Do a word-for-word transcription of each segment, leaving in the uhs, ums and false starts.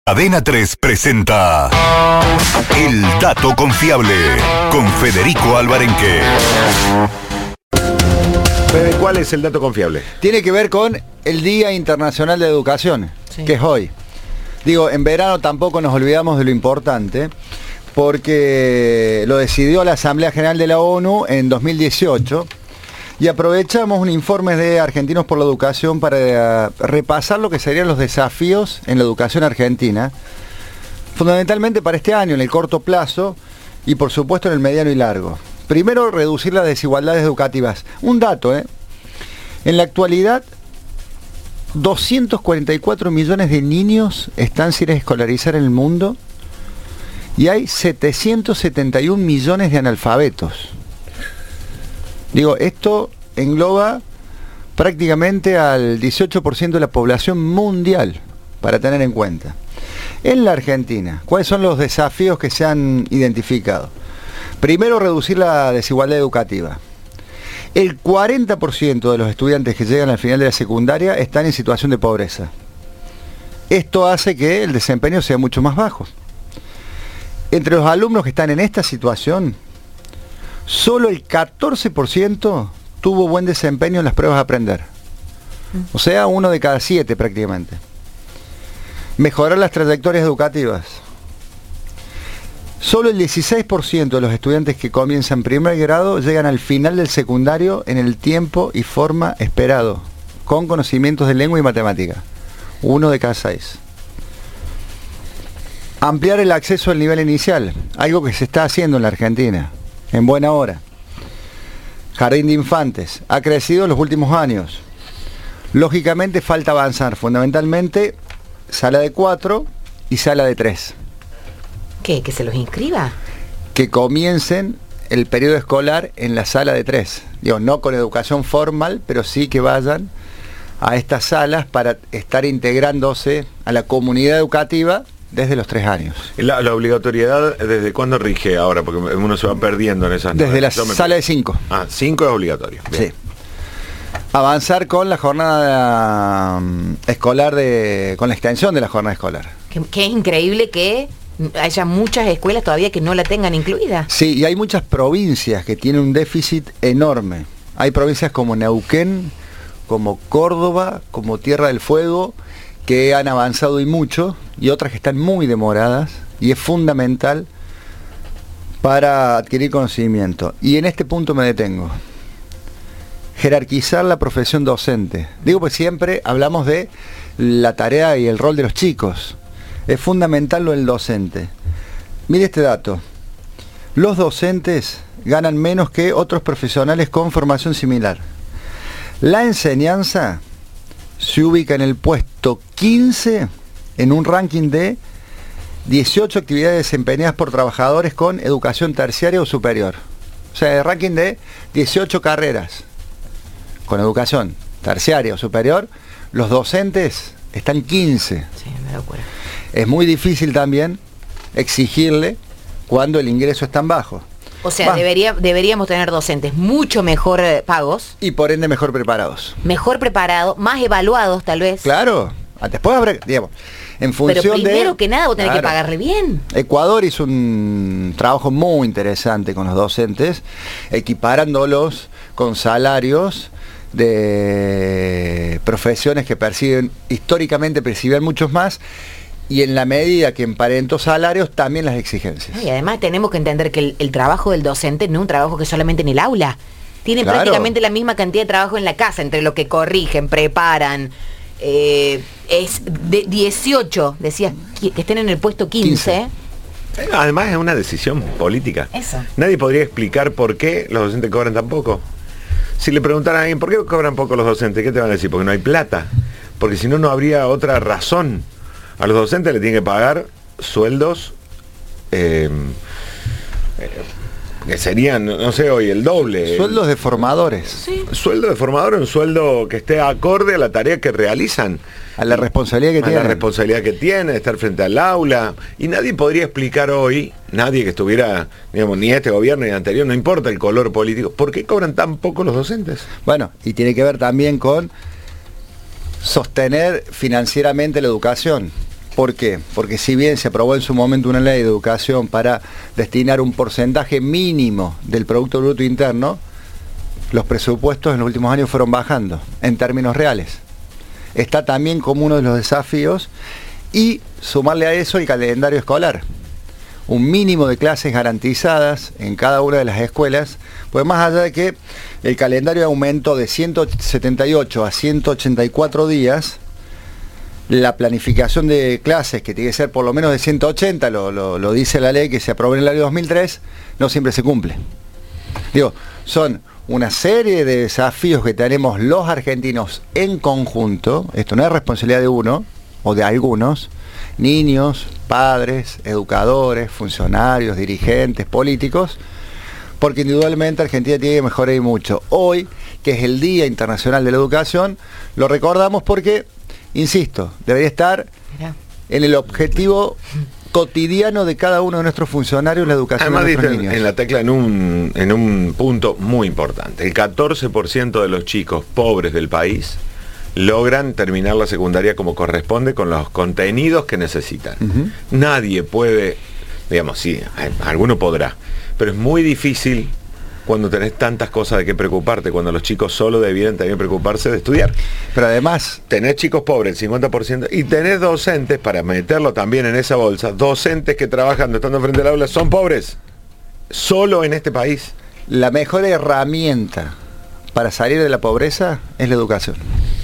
Cadena tres presenta El Dato Confiable con Federico Alvarenque. ¿Cuál es el dato confiable? Tiene que ver con el Día Internacional de Educación, sí, que es hoy. Digo, en verano tampoco nos olvidamos de lo importante, porque lo decidió la Asamblea General de la ONU en dos mil dieciocho, y aprovechamos un informe de Argentinos por la Educación para repasar lo que serían los desafíos en la educación argentina, fundamentalmente para este año, en el corto plazo, y por supuesto en el mediano y largo. Primero, reducir las desigualdades educativas. Un dato, ¿eh? En la actualidad, doscientos cuarenta y cuatro millones de niños están sin escolarizar en el mundo y hay setecientos setenta y un millones de analfabetos. Digo, esto engloba prácticamente al dieciocho por ciento de la población mundial, para tener en cuenta. En la Argentina, ¿cuáles son los desafíos que se han identificado? Primero, reducir la desigualdad educativa. El cuarenta por ciento de los estudiantes que llegan al final de la secundaria están en situación de pobreza. Esto hace que el desempeño sea mucho más bajo. Entre los alumnos que están en esta situación, solo el catorce por ciento tuvo buen desempeño en las pruebas a aprender. O sea, uno de cada siete prácticamente. Mejorar las trayectorias educativas. Solo el dieciséis por ciento de los estudiantes que comienzan primer grado llegan al final del secundario en el tiempo y forma esperado, con conocimientos de lengua y matemática. Uno de cada seis. Ampliar el acceso al nivel inicial, algo que se está haciendo en la Argentina, en buena hora. Jardín de infantes, ha crecido en los últimos años. Lógicamente falta avanzar, fundamentalmente sala de cuatro y sala de tres. ¿Qué? ¿Que se los inscriba? Que comiencen el periodo escolar en la sala de tres. Digo, no con educación formal, pero sí que vayan a estas salas para estar integrándose a la comunidad educativa desde los tres años. La, la obligatoriedad, ¿desde cuándo rige ahora? Porque uno se va perdiendo en esas... Desde la Yo me... sala de cinco. Ah, cinco es obligatorio. Bien. Sí. Avanzar con la jornada um, escolar, de, con la extensión de la jornada escolar. Que, que es increíble que haya muchas escuelas todavía que no la tengan incluida. Sí, y hay muchas provincias que tienen un déficit enorme. Hay provincias como Neuquén, como Córdoba, como Tierra del Fuego, que han avanzado y mucho, y otras que están muy demoradas, y es fundamental para adquirir conocimiento. Y en este punto me detengo. Jerarquizar la profesión docente. Digo, pues siempre hablamos de la tarea y el rol de los chicos. Es fundamental lo del docente. Mire este dato. Los docentes ganan menos que otros profesionales con formación similar. La enseñanza se ubica en el puesto quince en un ranking de dieciocho actividades desempeñadas por trabajadores con educación terciaria o superior. O sea, el ranking de dieciocho carreras con educación terciaria o superior, los docentes están quince. Sí, me doy cuenta. Es muy difícil también exigirle cuando el ingreso es tan bajo. O sea, debería, deberíamos tener docentes mucho mejor eh, pagos. Y por ende mejor preparados. Mejor preparados, más evaluados tal vez. Claro. Después habrá, digamos, en función Pero primero de, que nada vos tenés claro, que pagarle bien. Ecuador hizo un trabajo muy interesante con los docentes, equiparándolos con salarios de profesiones que perciben, históricamente percibían muchos más, y en la medida que emparentó salarios, también las exigencias. Y además tenemos que entender que el, el trabajo del docente no es un trabajo que solamente en el aula. Tienen Claro. prácticamente la misma cantidad de trabajo en la casa, entre lo que corrigen, preparan. Eh, es de dieciocho, decías, que estén en el puesto quince. quince. Además es una decisión política. Eso. Nadie podría explicar por qué los docentes cobran tan poco. Si le preguntaran a alguien, ¿por qué cobran poco los docentes? ¿Qué te van a decir? Porque no hay plata. Porque si no, no habría otra razón. A los docentes le tienen que pagar sueldos eh, eh, que serían, no sé, hoy el doble. Sueldos de formadores. Sí. Sueldo de formador, un sueldo que esté acorde a la tarea que realizan. A la responsabilidad que a tienen. la responsabilidad que tiene, estar frente al aula. Y nadie podría explicar hoy, nadie que estuviera, digamos, ni este gobierno ni el anterior, no importa el color político, ¿por qué cobran tan poco los docentes? Bueno, y tiene que ver también con sostener financieramente la educación. ¿Por qué? Porque si bien se aprobó en su momento una ley de educación para destinar un porcentaje mínimo del Producto Bruto Interno, los presupuestos en los últimos años fueron bajando en términos reales. Está también como uno de los desafíos, y sumarle a eso el calendario escolar. Un mínimo de clases garantizadas en cada una de las escuelas, pues más allá de que el calendario aumentó de ciento setenta y ocho a ciento ochenta y cuatro días, la planificación de clases, que tiene que ser por lo menos de ciento ochenta, lo, lo, lo dice la ley que se aprobó en el año dos mil tres, no siempre se cumple. Digo, son una serie de desafíos que tenemos los argentinos en conjunto. Esto no es responsabilidad de uno o de algunos, niños, padres, educadores, funcionarios, dirigentes, políticos, porque indudablemente Argentina tiene que mejorar y mucho. Hoy, que es el Día Internacional de la Educación, lo recordamos porque, insisto, debería estar Mirá. en el objetivo cotidiano de cada uno de nuestros funcionarios la educación Además, de nuestros dicen niños. En la tecla en un, en un punto muy importante. El catorce por ciento de los chicos pobres del país logran terminar la secundaria como corresponde con los contenidos que necesitan. Uh-huh. Nadie puede, digamos, sí, alguno podrá, pero es muy difícil cuando tenés tantas cosas de qué preocuparte, cuando los chicos solo debieran también preocuparse de estudiar. Pero además tenés chicos pobres, el cincuenta por ciento, y tenés docentes, para meterlo también en esa bolsa, docentes que trabajan estando frente al aula son pobres, solo en este país. La mejor herramienta para salir de la pobreza es la educación.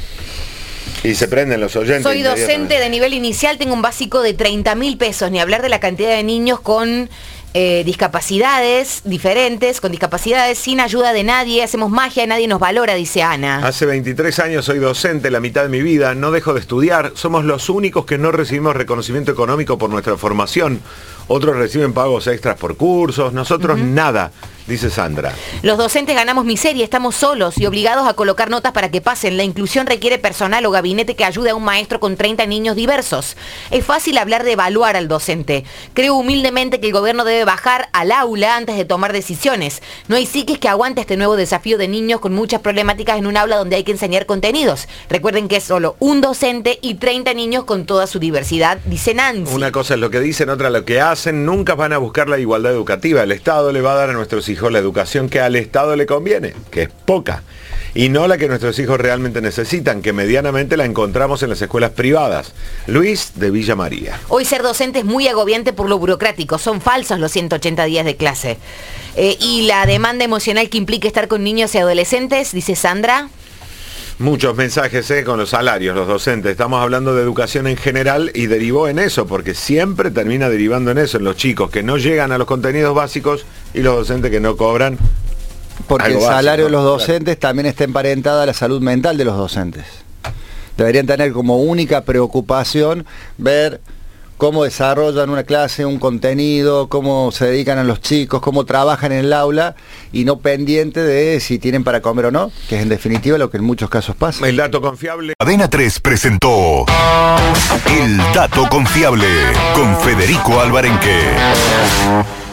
Y se prenden los oyentes. Soy docente de nivel inicial, tengo un básico de treinta mil pesos, ni hablar de la cantidad de niños con eh, discapacidades diferentes, con discapacidades sin ayuda de nadie, hacemos magia, nadie nos valora, dice Ana. Hace veintitrés años soy docente, la mitad de mi vida, no dejo de estudiar, somos los únicos que no recibimos reconocimiento económico por nuestra formación. Otros reciben pagos extras por cursos, nosotros uh-huh. nada, dice Sandra. Los docentes ganamos miseria, estamos solos y obligados a colocar notas para que pasen. La inclusión requiere personal o gabinete que ayude a un maestro con treinta niños diversos. Es fácil hablar de evaluar al docente. Creo humildemente que el gobierno debe bajar al aula antes de tomar decisiones. No hay psiquis que aguante este nuevo desafío de niños con muchas problemáticas en un aula donde hay que enseñar contenidos. Recuerden que es solo un docente y treinta niños con toda su diversidad, dice Nancy. Una cosa es lo que dicen, otra lo que hacen. Nunca van a buscar la igualdad educativa. El Estado le va a dar a nuestros hijos la educación que al Estado le conviene, que es poca, y no la que nuestros hijos realmente necesitan, que medianamente la encontramos en las escuelas privadas. Luis de Villa María. Hoy ser docente es muy agobiante por lo burocrático, son falsos los ciento ochenta días de clase. Eh, y la demanda emocional que implica estar con niños y adolescentes, dice Sandra. Muchos mensajes eh, con los salarios, los docentes. Estamos hablando de educación en general y derivó en eso, porque siempre termina derivando en eso, en los chicos que no llegan a los contenidos básicos y los docentes que no cobran. Porque el salario de los docentes también está emparentada a la salud mental de los docentes. Deberían tener como única preocupación ver cómo desarrollan una clase, un contenido, cómo se dedican a los chicos, cómo trabajan en el aula, y no pendiente de si tienen para comer o no, que es en definitiva lo que en muchos casos pasa. El dato confiable. Cadena tres presentó El Dato Confiable con Federico Alvarenque.